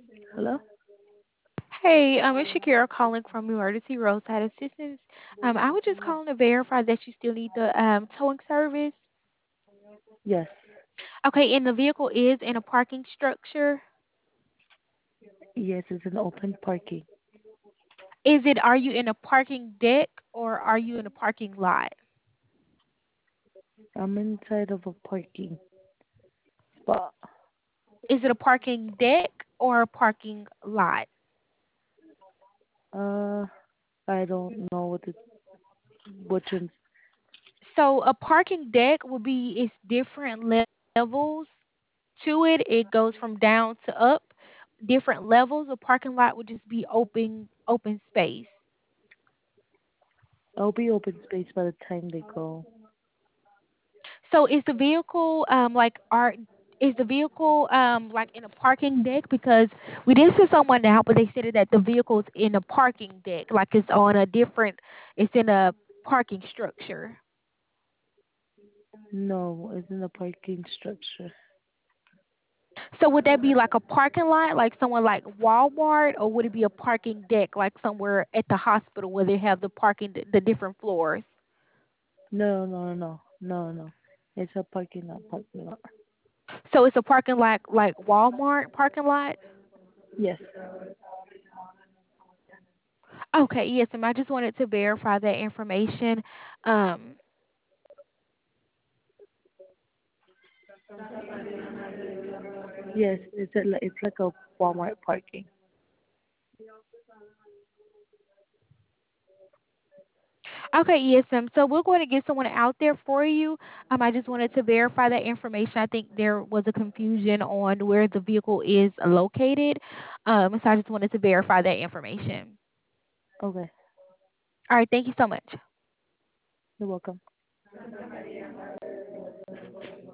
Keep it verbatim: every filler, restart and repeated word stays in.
Hello? Hey, um, it's Shakira calling from Emergency Roadside Assistance. Um, I was just calling to verify that you still need the um towing service. Yes. Okay, and the vehicle is in a parking structure. Yes, it's an open parking. Is it? Are you in a parking deck or are you in a parking lot? I'm inside of a parking spot. Is it a parking deck or a parking lot? Uh, I don't know what the which one's. So a parking deck would be it's different levels to it. It goes from down to up, different levels. A parking lot would just be open open space. I'll be open space by the time they go. So is the vehicle um like are is the vehicle um like in a parking deck? Because we did see someone now, but they said that the vehicle's in a parking deck, like it's on a different, it's in a parking structure. No, it's in a parking structure. So would that be like a parking lot, like somewhere like Walmart, or would it be a parking deck, like somewhere at the hospital where they have the parking, the different floors? No, no, no, no, no. It's a parking lot. Parking lot. So it's a parking lot like Walmart parking lot. Yes. Okay, yes, ma'am. I just wanted to verify that information. Um, Yes, it's a it's like a Walmart parking. Okay, yes, ma'am. So we're going to get someone out there for you. Um, I just wanted to verify that information. I think there was a confusion on where the vehicle is located. Um, so I just wanted to verify that information. Okay. All right, thank you so much. You're welcome.